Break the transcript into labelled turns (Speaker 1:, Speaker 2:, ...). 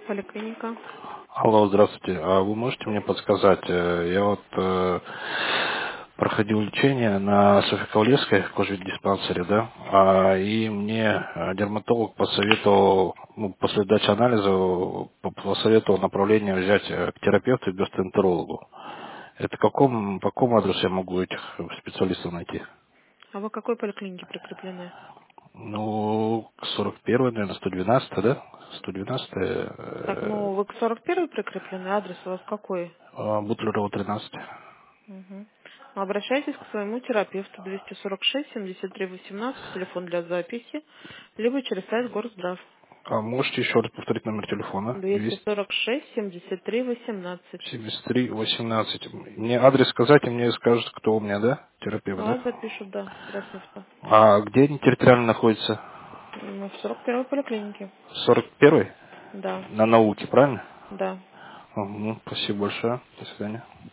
Speaker 1: Поликлиника.
Speaker 2: Алло, здравствуйте. А вы можете мне подсказать? Я вот проходил лечение на Софьи Ковалевской в кожвед-диспансере, да, и мне дерматолог посоветовал, ну, после дачи анализа, посоветовал направление взять к терапевту и гастроэнтерологу. Это по какому адресу я могу этих специалистов найти?
Speaker 1: А вы к какой поликлинике прикреплены?
Speaker 2: Ну, к 41-й, наверное, 112, да? 112
Speaker 1: Так, ну вы к 41-й прикреплены, адрес у вас какой?
Speaker 2: Бутлерова 13.
Speaker 1: Угу. Обращайтесь к своему терапевту 246-73-18, телефон для записи, либо через сайт Горздрав.
Speaker 2: А можете еще раз повторить номер телефона?
Speaker 1: 246-73-18.
Speaker 2: 273-18. Мне адрес сказать, и мне скажут, кто у меня, да? Терапевт,
Speaker 1: А
Speaker 2: да?
Speaker 1: запишут, да, терапевта.
Speaker 2: А где они территориально находятся?
Speaker 1: В 41-й поликлинике.
Speaker 2: 41-й?
Speaker 1: Да,
Speaker 2: На науке, правильно?
Speaker 1: да.
Speaker 2: Спасибо большое. До свидания.